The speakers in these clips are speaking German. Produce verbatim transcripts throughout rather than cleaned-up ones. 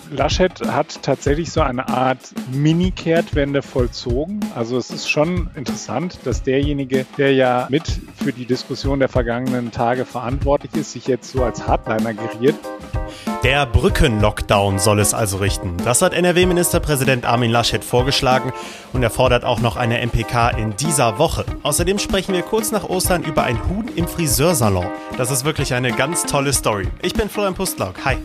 Laschet hat tatsächlich so eine Art Mini-Kehrtwende vollzogen. Also es ist schon interessant, dass derjenige, der ja mit für die Diskussion der vergangenen Tage verantwortlich ist, sich jetzt so als Hardliner geriert. Der Brücken-Lockdown soll es also richten. Das hat N R W-Ministerpräsident Armin Laschet vorgeschlagen und er fordert auch noch eine M P K in dieser Woche. Außerdem sprechen wir kurz nach Ostern über ein Huhn im Friseursalon. Das ist wirklich eine ganz tolle Story. Ich bin Florian Pustlauk. Hi.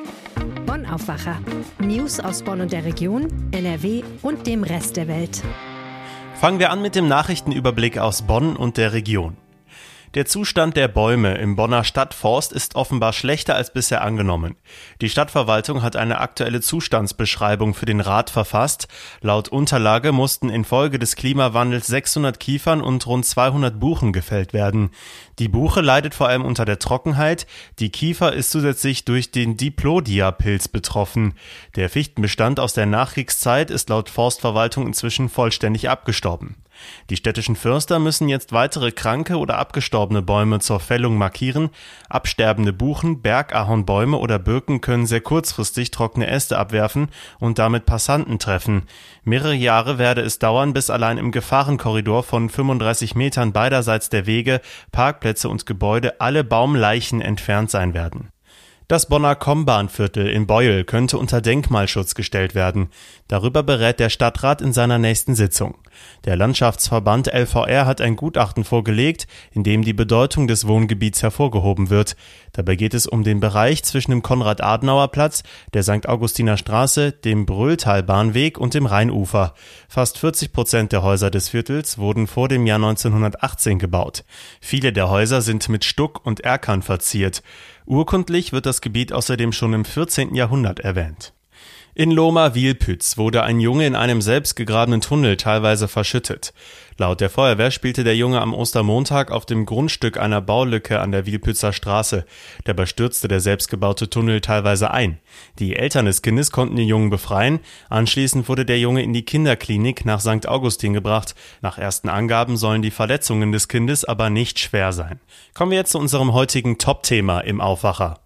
Bonn Aufwacher. News aus Bonn und der Region, N R W und dem Rest der Welt. Fangen wir an mit dem Nachrichtenüberblick aus Bonn und der Region. Der Zustand der Bäume im Bonner Stadtforst ist offenbar schlechter als bisher angenommen. Die Stadtverwaltung hat eine aktuelle Zustandsbeschreibung für den Rat verfasst. Laut Unterlage mussten infolge des Klimawandels sechshundert Kiefern und rund zweihundert Buchen gefällt werden. Die Buche leidet vor allem unter der Trockenheit. Die Kiefer ist zusätzlich durch den Diplodia-Pilz betroffen. Der Fichtenbestand aus der Nachkriegszeit ist laut Forstverwaltung inzwischen vollständig abgestorben. Die städtischen Förster müssen jetzt weitere kranke oder abgestorbene Bäume zur Fällung markieren. Absterbende Buchen, Bergahornbäume oder Birken können sehr kurzfristig trockene Äste abwerfen und damit Passanten treffen. Mehrere Jahre werde es dauern, bis allein im Gefahrenkorridor von fünfunddreißig Metern beiderseits der Wege, Parkplätze und Gebäude alle Baumleichen entfernt sein werden. Das Bonner Kombahnviertel in Beuel könnte unter Denkmalschutz gestellt werden. Darüber berät der Stadtrat in seiner nächsten Sitzung. Der Landschaftsverband L V R hat ein Gutachten vorgelegt, in dem die Bedeutung des Wohngebiets hervorgehoben wird. Dabei geht es um den Bereich zwischen dem Konrad-Adenauer-Platz, der Sankt Augustiner Straße, dem Bröhltalbahnweg und dem Rheinufer. Fast vierzig Prozent der Häuser des Viertels wurden vor dem Jahr neunzehnhundertachtzehn gebaut. Viele der Häuser sind mit Stuck und Erkern verziert. Urkundlich wird das Gebiet außerdem schon im vierzehnten Jahrhundert erwähnt. In Lohmar-Wielpütz wurde ein Junge in einem selbstgegrabenen Tunnel teilweise verschüttet. Laut der Feuerwehr spielte der Junge am Ostermontag auf dem Grundstück einer Baulücke an der Wielpützer Straße. Dabei stürzte der selbstgebaute Tunnel teilweise ein. Die Eltern des Kindes konnten den Jungen befreien. Anschließend wurde der Junge in die Kinderklinik nach Sankt Augustin gebracht. Nach ersten Angaben sollen die Verletzungen des Kindes aber nicht schwer sein. Kommen wir jetzt zu unserem heutigen Top-Thema im Aufwacher.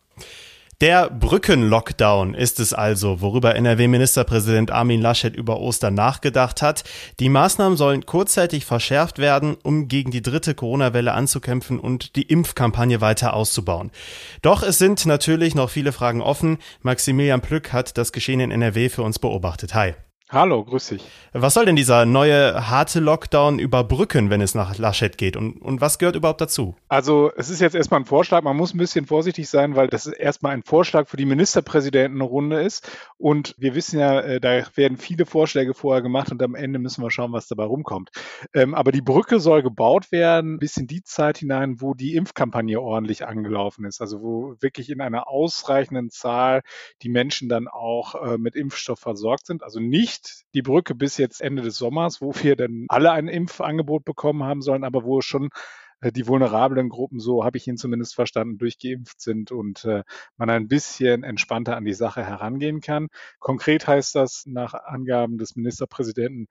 Der Brücken-Lockdown ist es also, worüber N R W-Ministerpräsident Armin Laschet über Ostern nachgedacht hat. Die Maßnahmen sollen kurzzeitig verschärft werden, um gegen die dritte Corona-Welle anzukämpfen und die Impfkampagne weiter auszubauen. Doch es sind natürlich noch viele Fragen offen. Maximilian Plück hat das Geschehen in N R W für uns beobachtet. Hi. Hallo, grüß dich. Was soll denn dieser neue harte Lockdown überbrücken, wenn es nach Laschet geht? Und, und was gehört überhaupt dazu? Also es ist jetzt erstmal ein Vorschlag. Man muss ein bisschen vorsichtig sein, weil das erstmal ein Vorschlag für die Ministerpräsidentenrunde ist. Und wir wissen ja, da werden viele Vorschläge vorher gemacht und am Ende müssen wir schauen, was dabei rumkommt. Ähm, aber die Brücke soll gebaut werden bis in die Zeit hinein, wo die Impfkampagne ordentlich angelaufen ist. Also wo wirklich in einer ausreichenden Zahl die Menschen dann auch äh, mit Impfstoff versorgt sind. Also nicht die Brücke bis jetzt Ende des Sommers, wo wir dann alle ein Impfangebot bekommen haben sollen, aber wo schon äh, die vulnerablen Gruppen, so habe ich ihn zumindest verstanden, durchgeimpft sind und äh, man ein bisschen entspannter an die Sache herangehen kann. Konkret heißt das nach Angaben des Ministerpräsidenten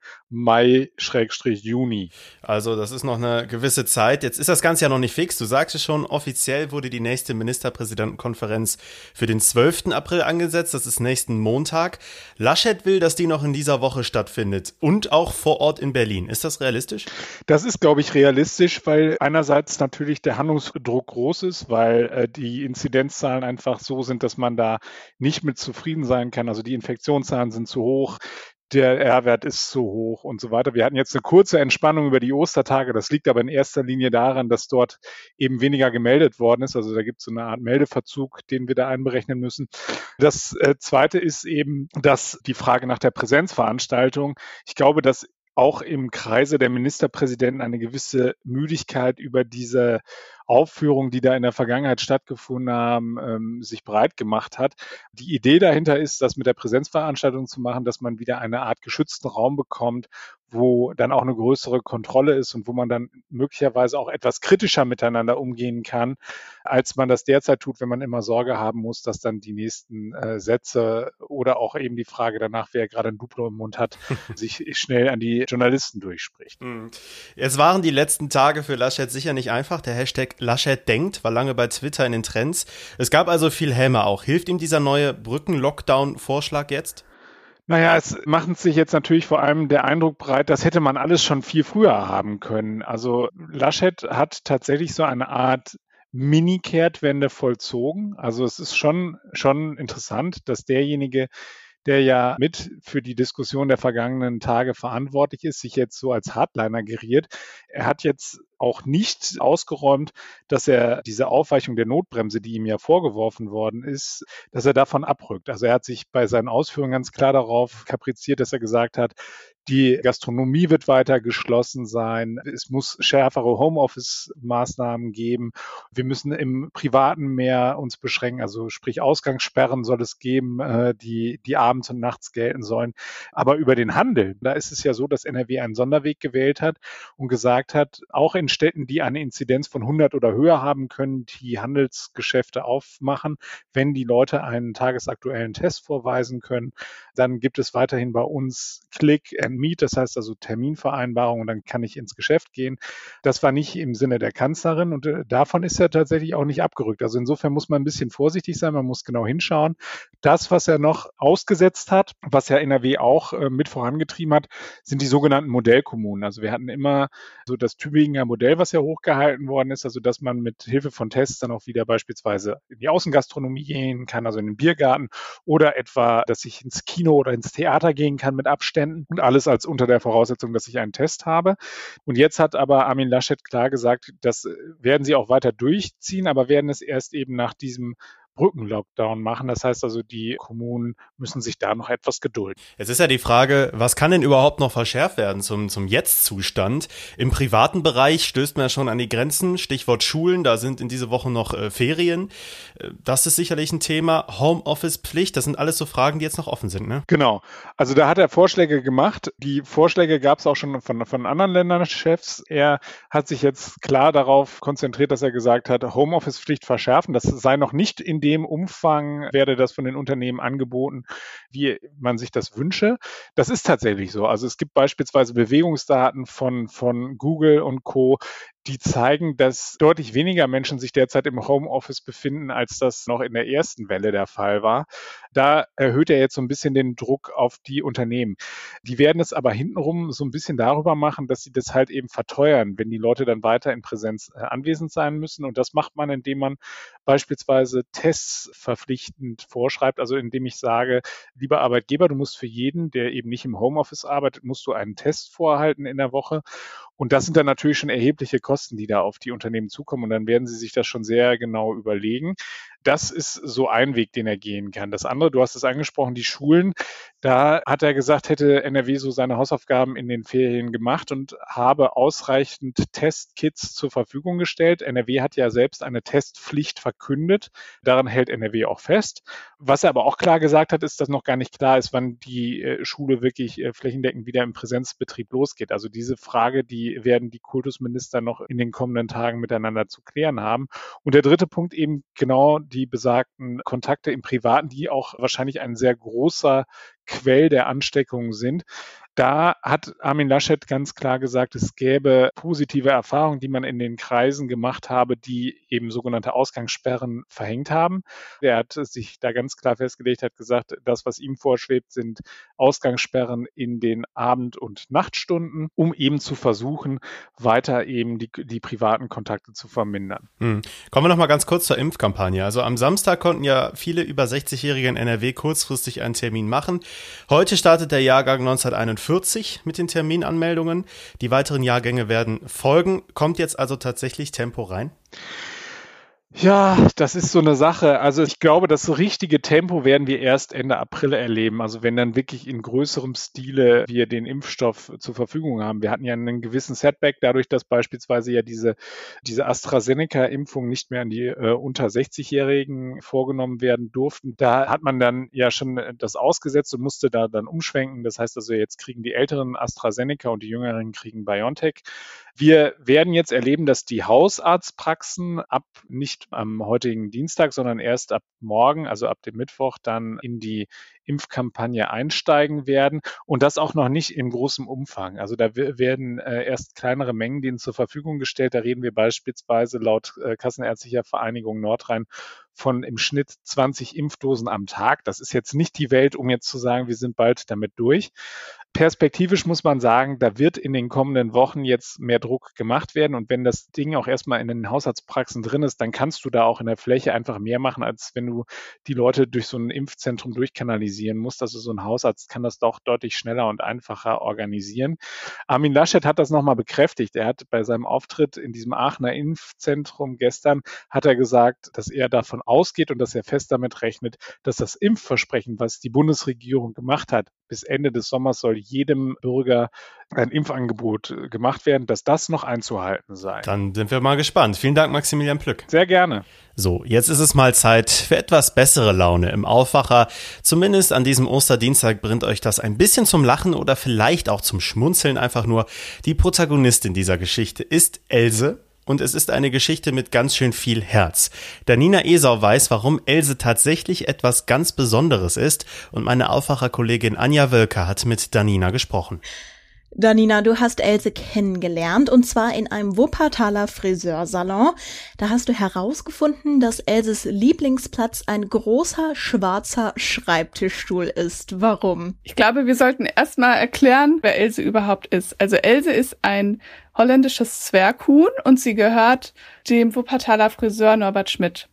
Mai-Juni. Also das ist noch eine gewisse Zeit. Jetzt ist das Ganze ja noch nicht fix. Du sagst es schon, offiziell wurde die nächste Ministerpräsidentenkonferenz für den zwölften April angesetzt. Das ist nächsten Montag. Laschet will, dass die noch in dieser Woche stattfindet und auch vor Ort in Berlin. Ist das realistisch? Das ist, glaube ich, realistisch, weil einerseits natürlich der Handlungsdruck groß ist, weil äh, die Inzidenzzahlen einfach so sind, dass man da nicht mit zufrieden sein kann. Also die Infektionszahlen sind zu hoch. Der R-Wert ist zu hoch und so weiter. Wir hatten jetzt eine kurze Entspannung über die Ostertage. Das liegt aber in erster Linie daran, dass dort eben weniger gemeldet worden ist. Also da gibt es so eine Art Meldeverzug, den wir da einberechnen müssen. Das äh, Zweite ist eben, dass die Frage nach der Präsenzveranstaltung, ich glaube, dass auch im Kreise der Ministerpräsidenten eine gewisse Müdigkeit über diese Aufführungen, die da in der Vergangenheit stattgefunden haben, ähm, sich breit gemacht hat. Die Idee dahinter ist, das mit der Präsenzveranstaltung zu machen, dass man wieder eine Art geschützten Raum bekommt, wo dann auch eine größere Kontrolle ist und wo man dann möglicherweise auch etwas kritischer miteinander umgehen kann, als man das derzeit tut, wenn man immer Sorge haben muss, dass dann die nächsten äh, Sätze oder auch eben die Frage danach, wer gerade ein Duplo im Mund hat, sich schnell an die Journalisten durchspricht. Es waren die letzten Tage für Laschet sicher nicht einfach. Der Hashtag Laschet denkt war lange bei Twitter in den Trends. Es gab also viel Häme auch. Hilft ihm dieser neue Brücken-Lockdown-Vorschlag jetzt? Naja, es macht sich jetzt natürlich vor allem der Eindruck breit, das hätte man alles schon viel früher haben können. Also Laschet hat tatsächlich so eine Art Mini-Kehrtwende vollzogen. Also es ist schon, schon interessant, dass derjenige, der ja mit für die Diskussion der vergangenen Tage verantwortlich ist, sich jetzt so als Hardliner geriert. Er hat jetzt auch nicht ausgeräumt, dass er diese Aufweichung der Notbremse, die ihm ja vorgeworfen worden ist, dass er davon abrückt. Also er hat sich bei seinen Ausführungen ganz klar darauf kapriziert, dass er gesagt hat, die Gastronomie wird weiter geschlossen sein. Es muss schärfere Homeoffice-Maßnahmen geben. Wir müssen im Privaten mehr uns beschränken. Also sprich Ausgangssperren soll es geben, die, die abends und nachts gelten sollen. Aber über den Handel, da ist es ja so, dass N R W einen Sonderweg gewählt hat und gesagt hat, auch in Städten, die eine Inzidenz von hundert oder höher haben können, die Handelsgeschäfte aufmachen, wenn die Leute einen tagesaktuellen Test vorweisen können. Dann gibt es weiterhin bei uns Click and Meet, das heißt also Terminvereinbarung, und dann kann ich ins Geschäft gehen. Das war nicht im Sinne der Kanzlerin und davon ist er tatsächlich auch nicht abgerückt. Also insofern muss man ein bisschen vorsichtig sein, man muss genau hinschauen. Das, was er noch ausgesetzt hat, was ja N R W auch äh, mit vorangetrieben hat, sind die sogenannten Modellkommunen. Also wir hatten immer so das Tübinger Modell, was ja hochgehalten worden ist, also dass man mit Hilfe von Tests dann auch wieder beispielsweise in die Außengastronomie gehen kann, also in den Biergarten, oder etwa, dass ich ins Kino oder ins Theater gehen kann mit Abständen und alles als unter der Voraussetzung, dass ich einen Test habe. Und jetzt hat aber Armin Laschet klar gesagt, das werden sie auch weiter durchziehen, aber werden es erst eben nach diesem Brückenlockdown machen. Das heißt also, die Kommunen müssen sich da noch etwas gedulden. Jetzt ist ja die Frage, was kann denn überhaupt noch verschärft werden zum, zum Jetzt-Zustand? Im privaten Bereich stößt man ja schon an die Grenzen. Stichwort Schulen, da sind in dieser Woche noch äh, Ferien. Das ist sicherlich ein Thema. Homeoffice-Pflicht, das sind alles so Fragen, die jetzt noch offen sind, ne? Genau. Also da hat er Vorschläge gemacht. Die Vorschläge gab es auch schon von, von anderen Länderchefs. Er hat sich jetzt klar darauf konzentriert, dass er gesagt hat, Homeoffice-Pflicht verschärfen. Das sei noch nicht in dem Umfang, werde das von den Unternehmen angeboten, wie man sich das wünsche. Das ist tatsächlich so. Also es gibt beispielsweise Bewegungsdaten von, von Google und Co., die zeigen, dass deutlich weniger Menschen sich derzeit im Homeoffice befinden, als das noch in der ersten Welle der Fall war. Da erhöht er jetzt so ein bisschen den Druck auf die Unternehmen. Die werden es aber hintenrum so ein bisschen darüber machen, dass sie das halt eben verteuern, wenn die Leute dann weiter in Präsenz äh, anwesend sein müssen. Und das macht man, indem man beispielsweise Tests verpflichtend vorschreibt, also indem ich sage, lieber Arbeitgeber, du musst für jeden, der eben nicht im Homeoffice arbeitet, musst du einen Test vorhalten in der Woche. Und das sind dann natürlich schon erhebliche Kosten, die da auf die Unternehmen zukommen. Und dann werden sie sich das schon sehr genau überlegen. Das ist so ein Weg, den er gehen kann. Das andere, du hast es angesprochen, die Schulen. Da hat er gesagt, hätte N R W so seine Hausaufgaben in den Ferien gemacht und habe ausreichend Testkits zur Verfügung gestellt. N R W hat ja selbst eine Testpflicht verkündet. Daran hält N R W auch fest. Was er aber auch klar gesagt hat, ist, dass noch gar nicht klar ist, wann die äh, Schule wirklich äh, flächendeckend wieder im Präsenzbetrieb losgeht. Also diese Frage, die werden die Kultusminister noch in den kommenden Tagen miteinander zu klären haben. Und der dritte Punkt eben genau die besagten Kontakte im Privaten, die auch wahrscheinlich ein sehr großer Quell der Ansteckung sind. Da hat Armin Laschet ganz klar gesagt, es gäbe positive Erfahrungen, die man in den Kreisen gemacht habe, die eben sogenannte Ausgangssperren verhängt haben. Er hat sich da ganz klar festgelegt, hat gesagt, das, was ihm vorschwebt, sind Ausgangssperren in den Abend- und Nachtstunden, um eben zu versuchen, weiter eben die, die privaten Kontakte zu vermindern. Hm. Kommen wir noch mal ganz kurz zur Impfkampagne. Also am Samstag konnten ja viele über sechzig-Jährige in N R W kurzfristig einen Termin machen. Heute startet der Jahrgang neunzehnhunderteinundvierzig mit den Terminanmeldungen. Die weiteren Jahrgänge werden folgen. Kommt jetzt also tatsächlich Tempo rein? Ja, das ist so eine Sache. Also ich glaube, das richtige Tempo werden wir erst Ende April erleben. Also wenn dann wirklich in größerem Stile wir den Impfstoff zur Verfügung haben. Wir hatten ja einen gewissen Setback dadurch, dass beispielsweise ja diese, diese AstraZeneca-Impfung nicht mehr an die äh, unter sechzig-Jährigen vorgenommen werden durften. Da hat man dann ja schon das ausgesetzt und musste da dann umschwenken. Das heißt also, jetzt kriegen die Älteren AstraZeneca und die Jüngeren kriegen BioNTech. Wir werden jetzt erleben, dass die Hausarztpraxen ab nicht am heutigen Dienstag, sondern erst ab morgen, also ab dem Mittwoch, dann in die Impfkampagne einsteigen werden und das auch noch nicht in großem Umfang. Also da werden äh, erst kleinere Mengen denen zur Verfügung gestellt. Da reden wir beispielsweise laut äh, Kassenärztlicher Vereinigung Nordrhein von im Schnitt zwanzig Impfdosen am Tag. Das ist jetzt nicht die Welt, um jetzt zu sagen, wir sind bald damit durch. Perspektivisch muss man sagen, da wird in den kommenden Wochen jetzt mehr Druck gemacht werden. Und wenn das Ding auch erstmal in den Hausarztpraxen drin ist, dann kannst du da auch in der Fläche einfach mehr machen, als wenn du die Leute durch so ein Impfzentrum durchkanalisieren musst. Also so ein Hausarzt kann das doch deutlich schneller und einfacher organisieren. Armin Laschet hat das nochmal bekräftigt. Er hat bei seinem Auftritt in diesem Aachener Impfzentrum gestern, hat er gesagt, dass er davon ausgeht und dass er fest damit rechnet, dass das Impfversprechen, was die Bundesregierung gemacht hat, bis Ende des Sommers soll jedem Bürger ein Impfangebot gemacht werden, dass das noch einzuhalten sei. Dann sind wir mal gespannt. Vielen Dank, Maximilian Plück. Sehr gerne. So, jetzt ist es mal Zeit für etwas bessere Laune im Aufwacher. Zumindest an diesem Osterdienstag bringt euch das ein bisschen zum Lachen oder vielleicht auch zum Schmunzeln einfach nur. Die Protagonistin dieser Geschichte ist Else. Und es ist eine Geschichte mit ganz schön viel Herz. Danina Esau weiß, warum Else tatsächlich etwas ganz Besonderes ist. Und meine Aufwacherkollegin Anja Wölker hat mit Danina gesprochen. Danina, du hast Else kennengelernt und zwar in einem Wuppertaler Friseursalon. Da hast du herausgefunden, dass Elses Lieblingsplatz ein großer schwarzer Schreibtischstuhl ist. Warum? Ich glaube, wir sollten erstmal erklären, wer Else überhaupt ist. Also Else ist ein holländisches Zwerghuhn und sie gehört dem Wuppertaler Friseur Norbert Schmidt.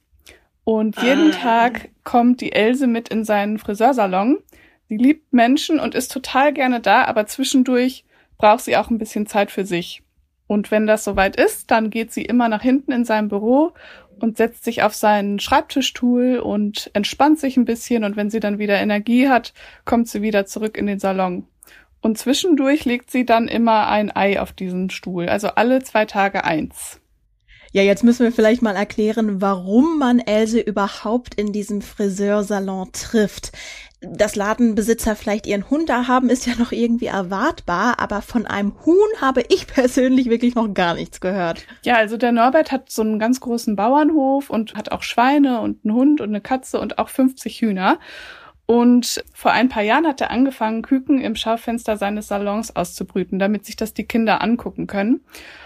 Und jeden ah. Tag kommt die Else mit in seinen Friseursalon. Sie liebt Menschen und ist total gerne da, aber zwischendurch braucht sie auch ein bisschen Zeit für sich. Und wenn das soweit ist, dann geht sie immer nach hinten in sein Büro und setzt sich auf seinen Schreibtischstuhl und entspannt sich ein bisschen. Und wenn sie dann wieder Energie hat, kommt sie wieder zurück in den Salon. Und zwischendurch legt sie dann immer ein Ei auf diesen Stuhl, also alle zwei Tage eins. Ja, jetzt müssen wir vielleicht mal erklären, warum man Else überhaupt in diesem Friseursalon trifft. Dass Ladenbesitzer vielleicht ihren Hund da haben, ist ja noch irgendwie erwartbar, aber von einem Huhn habe ich persönlich wirklich noch gar nichts gehört. Ja, also der Norbert hat so einen ganz großen Bauernhof und hat auch Schweine und einen Hund und eine Katze und auch fünfzig Hühner. Und vor ein paar Jahren hat er angefangen, Küken im Schaufenster seines Salons auszubrüten, damit sich das die Kinder angucken können.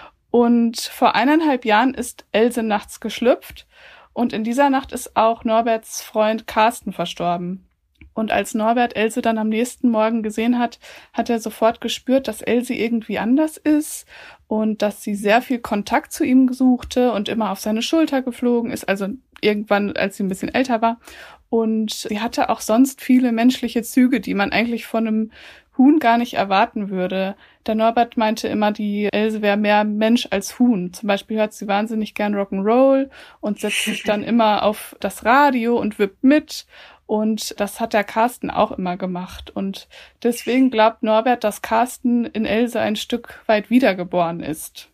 Und vor eineinhalb Jahren ist Else nachts geschlüpft und in dieser Nacht ist auch Norberts Freund Carsten verstorben. Und als Norbert Else dann am nächsten Morgen gesehen hat, hat er sofort gespürt, dass Else irgendwie anders ist und dass sie sehr viel Kontakt zu ihm suchte und immer auf seine Schulter geflogen ist, also irgendwann, als sie ein bisschen älter war. Und sie hatte auch sonst viele menschliche Züge, die man eigentlich von einem Huhn gar nicht erwarten würde. Der Norbert meinte immer, die Else wäre mehr Mensch als Huhn. Zum Beispiel hört sie wahnsinnig gern Rock'n'Roll und setzt sich dann immer auf das Radio und wippt mit. Und das hat der Carsten auch immer gemacht. Und deswegen glaubt Norbert, dass Carsten in Else ein Stück weit wiedergeboren ist.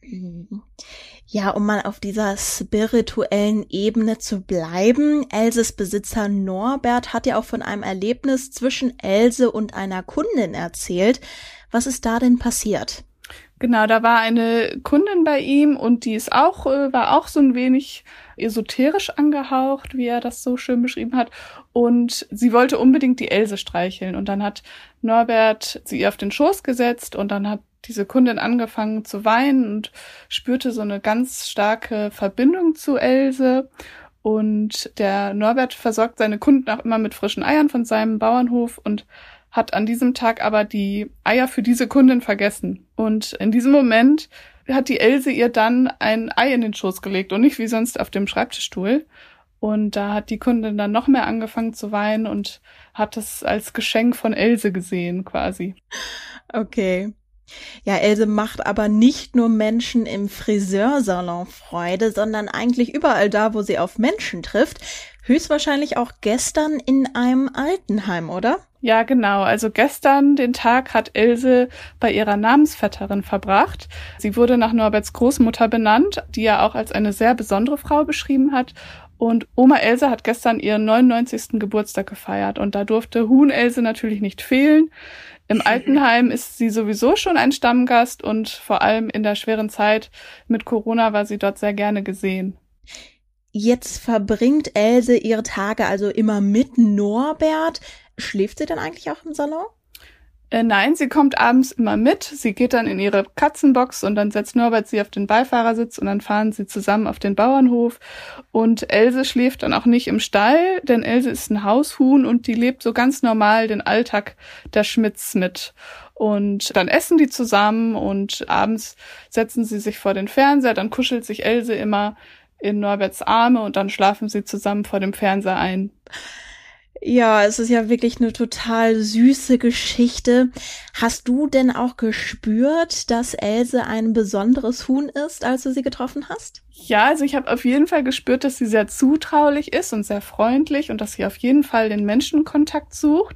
Ja, um mal auf dieser spirituellen Ebene zu bleiben. Elses Besitzer Norbert hat ja auch von einem Erlebnis zwischen Else und einer Kundin erzählt. Was ist da denn passiert? Genau, da war eine Kundin bei ihm und die ist auch, war auch so ein wenig esoterisch angehaucht, wie er das so schön beschrieben hat. Und sie wollte unbedingt die Else streicheln. Und dann hat Norbert sie ihr auf den Schoß gesetzt und dann hat diese Kundin angefangen zu weinen und spürte so eine ganz starke Verbindung zu Else. Und der Norbert versorgt seine Kunden auch immer mit frischen Eiern von seinem Bauernhof und hat an diesem Tag aber die Eier für diese Kundin vergessen. Und in diesem Moment hat die Else ihr dann ein Ei in den Schoß gelegt und nicht wie sonst auf dem Schreibtischstuhl. Und da hat die Kundin dann noch mehr angefangen zu weinen und hat es als Geschenk von Else gesehen quasi. Okay. Ja, Else macht aber nicht nur Menschen im Friseursalon Freude, sondern eigentlich überall da, wo sie auf Menschen trifft. Höchstwahrscheinlich auch gestern in einem Altenheim, oder? Ja, genau. Also gestern, den Tag, hat Else bei ihrer Namensvetterin verbracht. Sie wurde nach Norberts Großmutter benannt, die er auch als eine sehr besondere Frau beschrieben hat. Und Oma Else hat gestern ihren neunundneunzigsten Geburtstag gefeiert. Und da durfte Huhn Else natürlich nicht fehlen. Im Altenheim ist sie sowieso schon ein Stammgast und vor allem in der schweren Zeit mit Corona war sie dort sehr gerne gesehen. Jetzt verbringt Else ihre Tage also immer mit Norbert. Schläft sie dann eigentlich auch im Salon? Äh, nein, sie kommt abends immer mit. Sie geht dann in ihre Katzenbox und dann setzt Norbert sie auf den Beifahrersitz und dann fahren sie zusammen auf den Bauernhof. Und Else schläft dann auch nicht im Stall, denn Else ist ein Haushuhn und die lebt so ganz normal den Alltag der Schmidts mit. Und dann essen die zusammen und abends setzen sie sich vor den Fernseher, dann kuschelt sich Else immer in Norberts Arme und dann schlafen sie zusammen vor dem Fernseher ein. Ja, es ist ja wirklich eine total süße Geschichte. Hast du denn auch gespürt, dass Else ein besonderes Huhn ist, als du sie getroffen hast? Ja, also ich habe auf jeden Fall gespürt, dass sie sehr zutraulich ist und sehr freundlich und dass sie auf jeden Fall den Menschenkontakt sucht.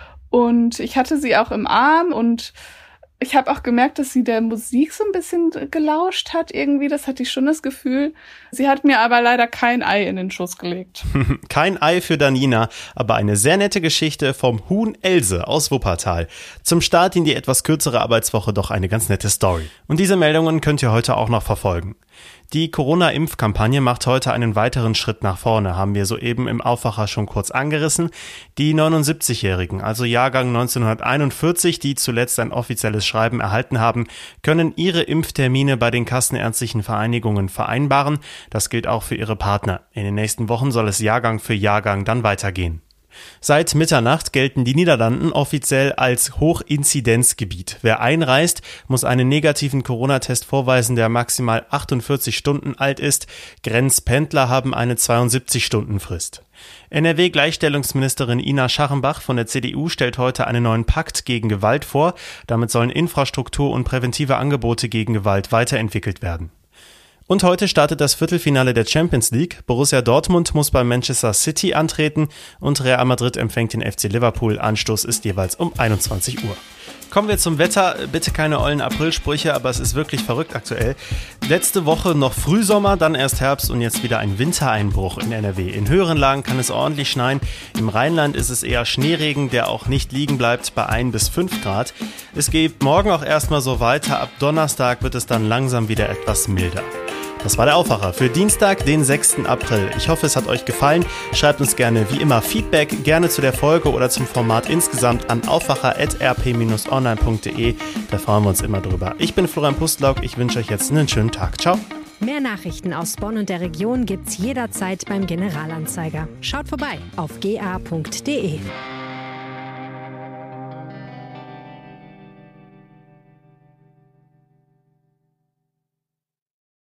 Und ich hatte sie auch im Arm und ich habe auch gemerkt, dass sie der Musik so ein bisschen gelauscht hat irgendwie. Das hatte ich schon das Gefühl. Sie hat mir aber leider kein Ei in den Schoß gelegt. Kein Ei für Danina, aber eine sehr nette Geschichte vom Huhn Else aus Wuppertal. Zum Start in die etwas kürzere Arbeitswoche doch eine ganz nette Story. Und diese Meldungen könnt ihr heute auch noch verfolgen. Die Corona-Impfkampagne macht heute einen weiteren Schritt nach vorne, haben wir soeben im Aufwacher schon kurz angerissen. Die neunundsiebzigjährigen, also Jahrgang neunzehnhunderteinundvierzig, die zuletzt ein offizielles Schreiben erhalten haben, können ihre Impftermine bei den kassenärztlichen Vereinigungen vereinbaren. Das gilt auch für ihre Partner. In den nächsten Wochen soll es Jahrgang für Jahrgang dann weitergehen. Seit Mitternacht gelten die Niederlanden offiziell als Hochinzidenzgebiet. Wer einreist, muss einen negativen Corona-Test vorweisen, der maximal achtundvierzig Stunden alt ist. Grenzpendler haben eine zweiundsiebzig-Stunden-Frist. N R W-Gleichstellungsministerin Ina Scharrenbach von der C D U stellt heute einen neuen Pakt gegen Gewalt vor. Damit sollen Infrastruktur und präventive Angebote gegen Gewalt weiterentwickelt werden. Und heute startet das Viertelfinale der Champions League. Borussia Dortmund muss bei Manchester City antreten und Real Madrid empfängt den F C Liverpool. Anstoß ist jeweils um einundzwanzig Uhr. Kommen wir zum Wetter. Bitte keine ollen Aprilsprüche, aber es ist wirklich verrückt aktuell. Letzte Woche noch Frühsommer, dann erst Herbst und jetzt wieder ein Wintereinbruch in N R W. In höheren Lagen kann es ordentlich schneien. Im Rheinland ist es eher Schneeregen, der auch nicht liegen bleibt bei ein bis fünf Grad. Es geht morgen auch erstmal so weiter. Ab Donnerstag wird es dann langsam wieder etwas milder. Das war der Aufwacher für Dienstag, den sechsten April. Ich hoffe, es hat euch gefallen. Schreibt uns gerne wie immer Feedback, gerne zu der Folge oder zum Format insgesamt an aufwacher at r p dash online punkt d e. Da freuen wir uns immer drüber. Ich bin Florian Pustlauk. Ich wünsche euch jetzt einen schönen Tag. Ciao. Mehr Nachrichten aus Bonn und der Region gibt's jederzeit beim Generalanzeiger. Schaut vorbei auf g a punkt d e.